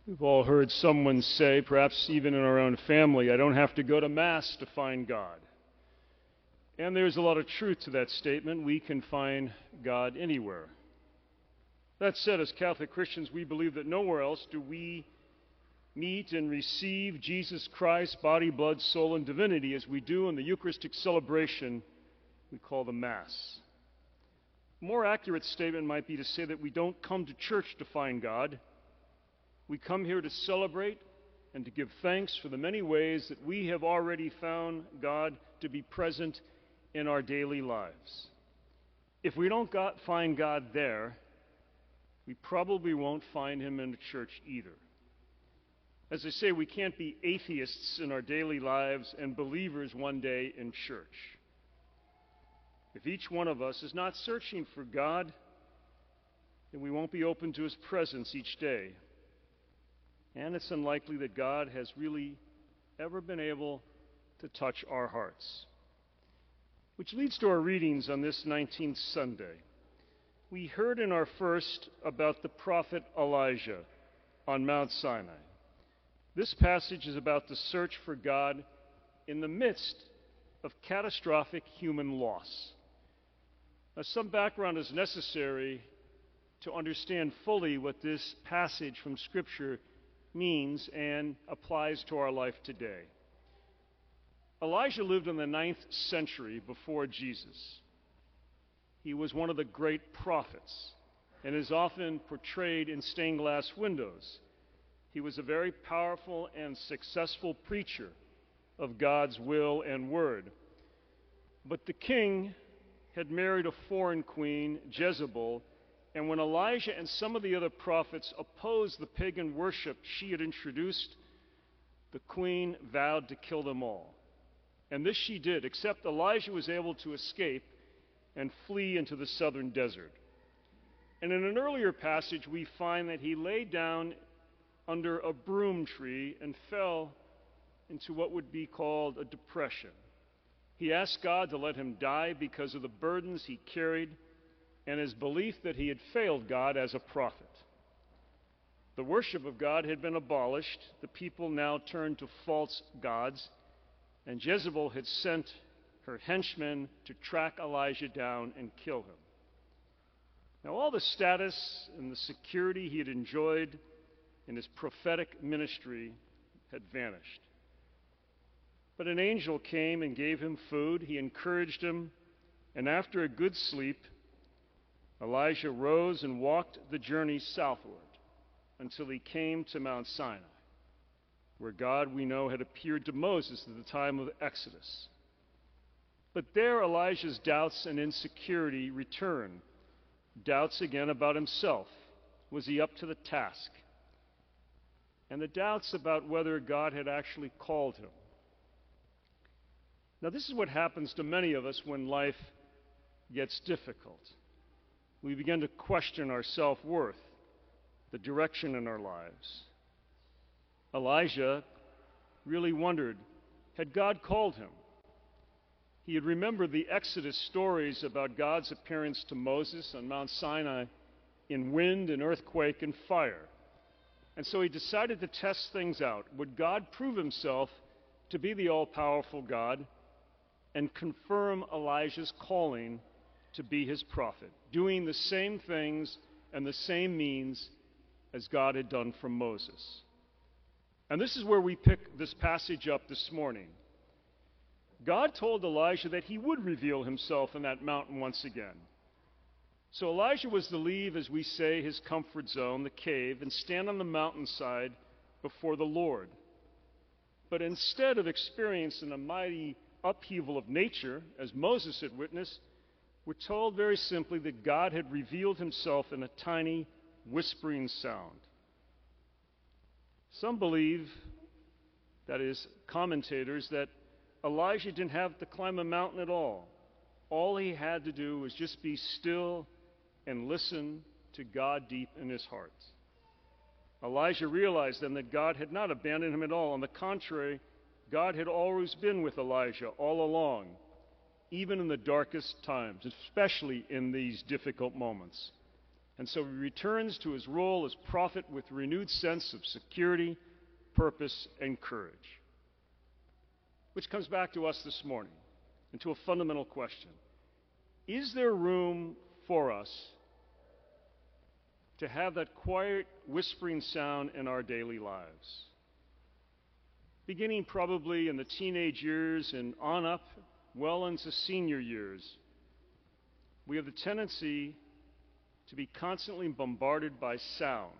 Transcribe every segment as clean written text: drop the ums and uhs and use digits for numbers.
We've all heard someone say, perhaps even in our own family, I don't have to go to Mass to find God. And there's a lot of truth to that statement. We can find God anywhere. That said, as Catholic Christians, we believe that nowhere else do we meet and receive Jesus Christ, body, blood, soul, and divinity, as we do in the Eucharistic celebration we call the Mass. A more accurate statement might be to say that we don't come to church to find God. We come here to celebrate and to give thanks for the many ways that we have already found God to be present in our daily lives. If we don't find God there, we probably won't find him in the church either. As I say, we can't be atheists in our daily lives and believers one day in church. If each one of us is not searching for God, then we won't be open to his presence each day. And it's unlikely that God has really ever been able to touch our hearts. Which leads to our readings on this 19th Sunday. We heard in our first about the prophet Elijah on Mount Sinai. This passage is about the search for God in the midst of catastrophic human loss. Now, some background is necessary to understand fully what this passage from Scripture means and applies to our life today. Elijah lived in the 9th century before Jesus. He was one of the great prophets and is often portrayed in stained glass windows. He was a very powerful and successful preacher of God's will and word. But the king had married a foreign queen, Jezebel, and when Elijah and some of the other prophets opposed the pagan worship she had introduced, the queen vowed to kill them all. And this she did, except Elijah was able to escape and flee into the southern desert. And in an earlier passage, we find that he lay down under a broom tree and fell into what would be called a depression. He asked God to let him die because of the burdens he carried and his belief that he had failed God as a prophet. The worship of God had been abolished. The people now turned to false gods, and Jezebel had sent her henchmen to track Elijah down and kill him. Now, all the status and the security he had enjoyed in his prophetic ministry had vanished. But an angel came and gave him food. He encouraged him, and after a good sleep, Elijah rose and walked the journey southward until he came to Mount Sinai, where God, we know, had appeared to Moses at the time of Exodus. But there Elijah's doubts and insecurity returned. Doubts again about himself. Was he up to the task? And the doubts about whether God had actually called him. Now, this is what happens to many of us when life gets difficult. We begin to question our self-worth, the direction in our lives. Elijah really wondered, had God called him? He had remembered the Exodus stories about God's appearance to Moses on Mount Sinai in wind and earthquake and fire. And so he decided to test things out. Would God prove himself to be the all-powerful God and confirm Elijah's calling to be his prophet, doing the same things and the same means as God had done for Moses? And this is where we pick this passage up this morning. God told Elijah that he would reveal himself in that mountain once again. So Elijah was to leave, as we say, his comfort zone, the cave, and stand on the mountainside before the Lord. But instead of experiencing a mighty upheaval of nature, as Moses had witnessed, we're told very simply that God had revealed himself in a tiny, whispering sound. Some believe, that is, commentators, that Elijah didn't have to climb a mountain at all. All he had to do was just be still and listen to God deep in his heart. Elijah realized then that God had not abandoned him at all. On the contrary, God had always been with Elijah all along, even in the darkest times, especially in these difficult moments. And so he returns to his role as prophet with a renewed sense of security, purpose, and courage. Which comes back to us this morning and to a fundamental question. Is there room for us to have that quiet, whispering sound in our daily lives? Beginning probably in the teenage years and on up, well into senior years, we have the tendency to be constantly bombarded by sound.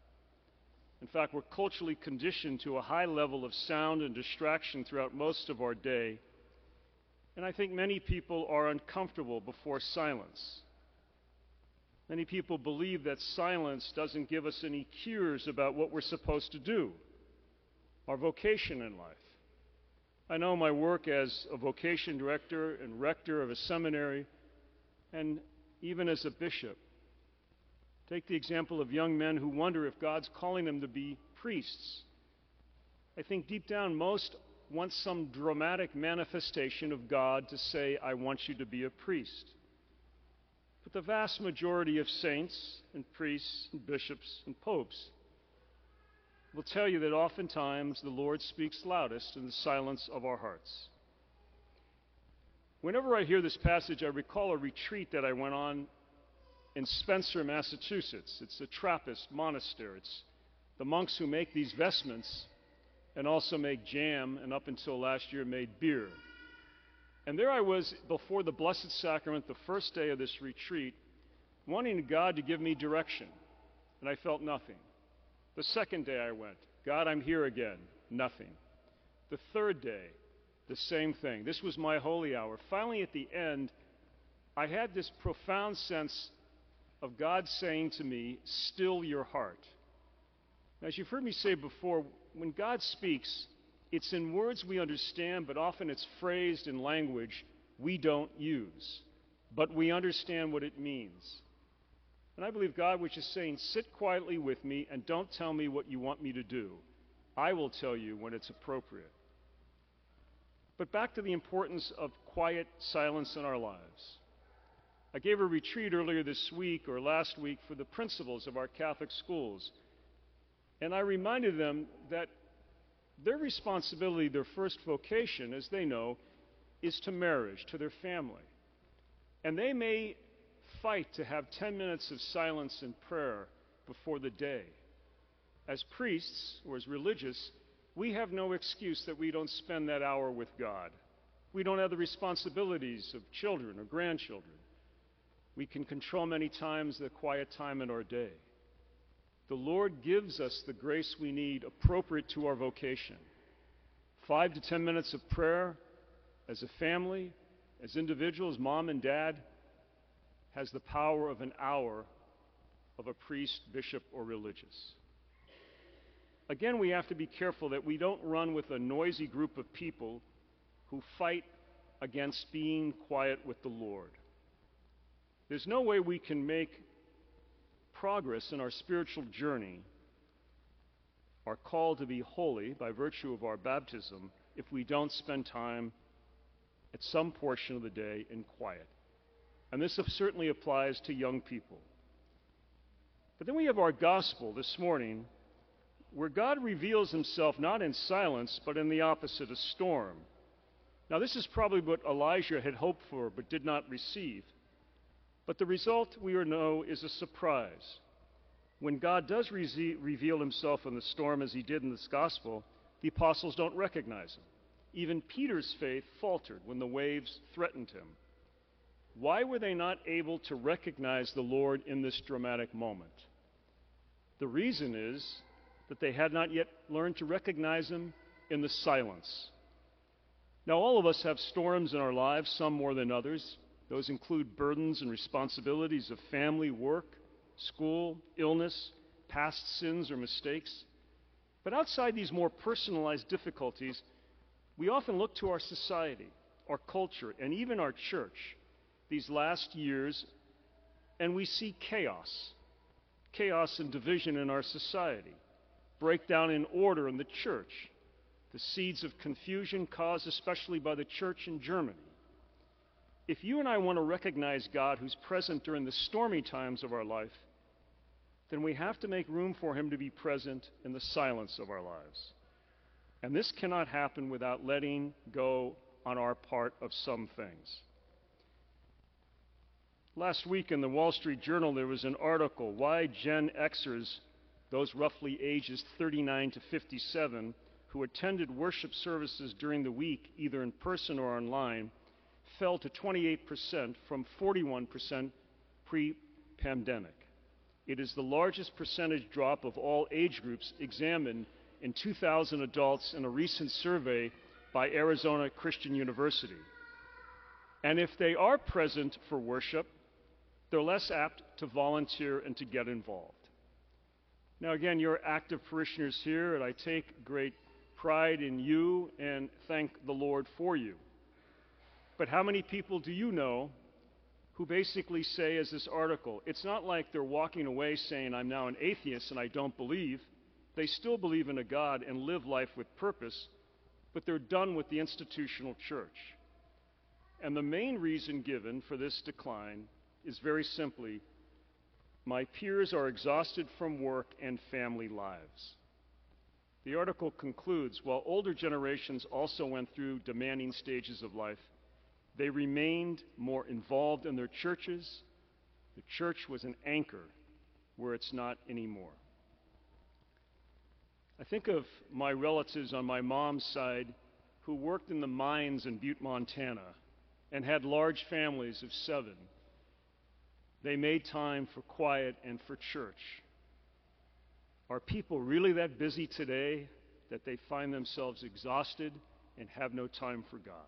In fact, we're culturally conditioned to a high level of sound and distraction throughout most of our day. And I think many people are uncomfortable before silence. Many people believe that silence doesn't give us any cues about what we're supposed to do, our vocation in life. I know my work as a vocation director and rector of a seminary, and even as a bishop. Take the example of young men who wonder if God's calling them to be priests. I think deep down most want some dramatic manifestation of God to say, I want you to be a priest. But the vast majority of saints and priests and bishops and popes will tell you that oftentimes the Lord speaks loudest in the silence of our hearts. Whenever I hear this passage, I recall a retreat that I went on in Spencer, Massachusetts. It's a Trappist monastery. It's the monks who make these vestments and also make jam, and up until last year made beer. And there I was before the Blessed Sacrament the first day of this retreat, wanting God to give me direction, and I felt nothing. The second day I went, God, I'm here again, nothing. The third day, the same thing. This was my holy hour. Finally, at the end, I had this profound sense of God saying to me, still your heart. Now, as you've heard me say before, when God speaks, it's in words we understand, but often it's phrased in language we don't use. But we understand what it means. And I believe God was just saying, sit quietly with me and don't tell me what you want me to do. I will tell you when it's appropriate. But back to the importance of quiet silence in our lives. I gave a retreat earlier this week or last week for the principals of our Catholic schools. And I reminded them that their responsibility, their first vocation, as they know, is to marriage, to their family. And they may fight to have 10 minutes of silence and prayer before the day. As priests or as religious, we have no excuse that we don't spend that hour with God. We don't have the responsibilities of children or grandchildren. We can control many times the quiet time in our day. The Lord gives us the grace we need appropriate to our vocation. 5 to 10 minutes of prayer as a family, as individuals, mom and dad, has the power of an hour of a priest, bishop, or religious. Again, we have to be careful that we don't run with a noisy group of people who fight against being quiet with the Lord. There's no way we can make progress in our spiritual journey, our call to be holy by virtue of our baptism, if we don't spend time at some portion of the day in quiet. And this certainly applies to young people. But then we have our gospel this morning, where God reveals himself not in silence, but in the opposite, a storm. Now, this is probably what Elijah had hoped for but did not receive. But the result, we know, is a surprise. When God does reveal himself in the storm, as he did in this gospel, the apostles don't recognize him. Even Peter's faith faltered when the waves threatened him. Why were they not able to recognize the Lord in this dramatic moment? The reason is that they had not yet learned to recognize him in the silence. Now, all of us have storms in our lives, some more than others. Those include burdens and responsibilities of family, work, school, illness, past sins or mistakes. But outside these more personalized difficulties, we often look to our society, our culture, and even our church these last years, and we see chaos and division in our society, breakdown in order in the church, the seeds of confusion caused especially by the church in Germany. If you and I want to recognize God who's present during the stormy times of our life, then we have to make room for Him to be present in the silence of our lives. And this cannot happen without letting go on our part of some things. Last week in the Wall Street Journal, there was an article, Why Gen Xers, those roughly ages 39 to 57, who attended worship services during the week, either in person or online, fell to 28% from 41% pre-pandemic. It is the largest percentage drop of all age groups examined in 2,000 adults in a recent survey by Arizona Christian University. And if they are present for worship, they're less apt to volunteer and to get involved. Now again, you're active parishioners here, and I take great pride in you and thank the Lord for you. But how many people do you know who basically say, as this article, it's not like they're walking away saying, I'm now an atheist and I don't believe. They still believe in a God and live life with purpose, but they're done with the institutional church. And the main reason given for this decline is very simply, my peers are exhausted from work and family lives. The article concludes, while older generations also went through demanding stages of life, they remained more involved in their churches. The church was an anchor where it's not anymore. I think of my relatives on my mom's side who worked in the mines in Butte, Montana, and had large families of 7. They made time for quiet and for church. Are people really that busy today that they find themselves exhausted and have no time for God?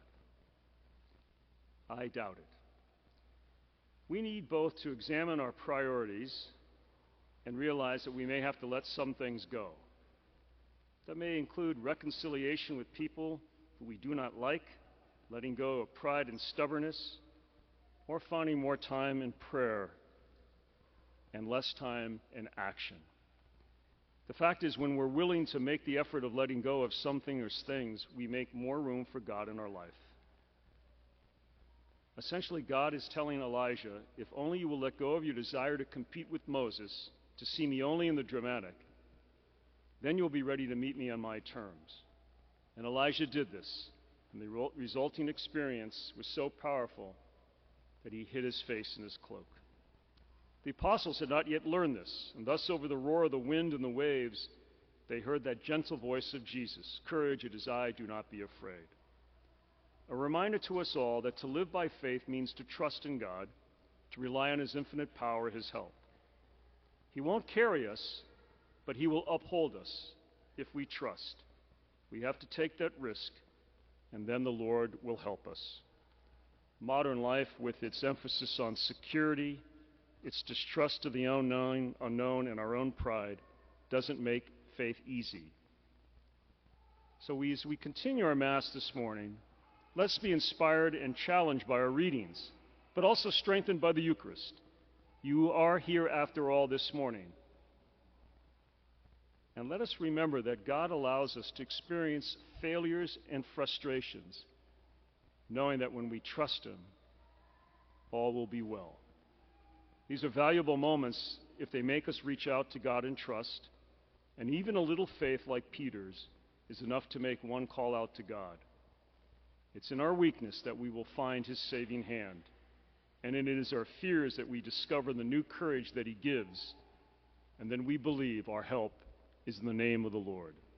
I doubt it. We need both to examine our priorities and realize that we may have to let some things go. That may include reconciliation with people who we do not like, letting go of pride and stubbornness, or finding more time in prayer and less time in action. The fact is, when we're willing to make the effort of letting go of something or things, we make more room for God in our life. Essentially, God is telling Elijah, if only you will let go of your desire to compete with Moses, to see me only in the dramatic, then you'll be ready to meet me on my terms. And Elijah did this, and the resulting experience was so powerful that he hid his face in his cloak. The apostles had not yet learned this, and thus over the roar of the wind and the waves, they heard that gentle voice of Jesus, "Courage, it is I, do not be afraid." A reminder to us all that to live by faith means to trust in God, to rely on His infinite power, His help. He won't carry us, but He will uphold us if we trust. We have to take that risk, and then the Lord will help us. Modern life, with its emphasis on security, its distrust of the unknown, and our own pride, doesn't make faith easy. So as we continue our Mass this morning, let's be inspired and challenged by our readings, but also strengthened by the Eucharist. You are here after all this morning. And let us remember that God allows us to experience failures and frustrations, knowing that when we trust Him, all will be well. These are valuable moments if they make us reach out to God in trust, and even a little faith like Peter's is enough to make one call out to God. It's in our weakness that we will find His saving hand, and it is our fears that we discover the new courage that He gives, and then we believe our help is in the name of the Lord.